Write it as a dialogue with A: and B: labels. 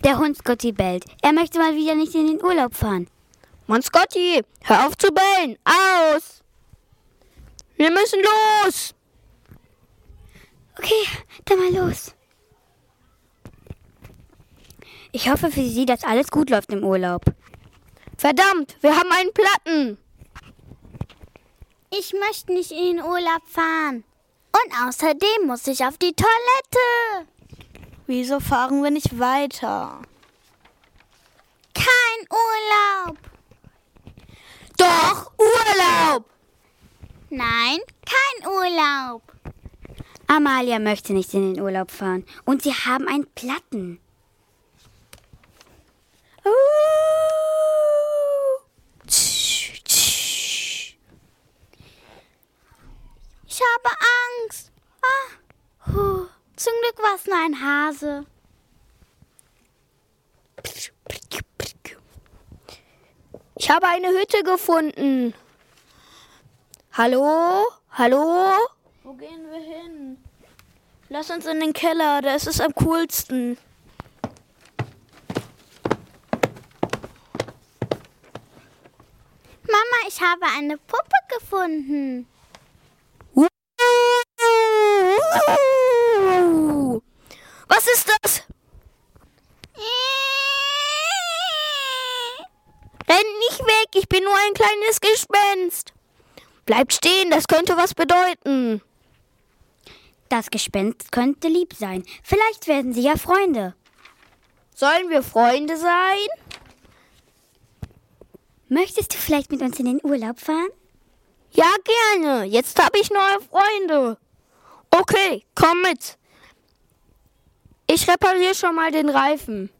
A: Der Hund Scotty bellt. Er möchte mal wieder nicht in den Urlaub fahren.
B: Mann, Scotty, hör auf zu bellen. Aus! Wir müssen los!
A: Okay, dann mal los. Ich hoffe für Sie, dass alles gut läuft im Urlaub.
B: Verdammt, wir haben einen Platten.
C: Ich möchte nicht in den Urlaub fahren. Und außerdem muss ich auf die Toilette.
B: Wieso fahren wir nicht weiter?
C: Kein Urlaub.
B: Doch, Urlaub!
C: Nein, kein Urlaub.
A: Amalia möchte nicht in den Urlaub fahren. Und Sie haben einen Platten.
C: Ich habe Angst. Zum Glück war es nur ein Hase.
B: Ich habe eine Hütte gefunden. Hallo? Hallo? Wo gehen wir hin? Lass uns in den Keller, da ist es am coolsten.
C: Mama, ich habe eine Puppe gefunden.
B: Was ist das? Renn nicht weg, ich bin nur ein kleines Gespenst. Bleibt stehen, das könnte was bedeuten.
A: Das Gespenst könnte lieb sein. Vielleicht werden Sie ja Freunde.
B: Sollen wir Freunde sein?
A: Möchtest du vielleicht mit uns in den Urlaub fahren?
B: Ja, gerne. Jetzt habe ich neue Freunde. Okay, komm mit. Ich repariere schon mal den Reifen.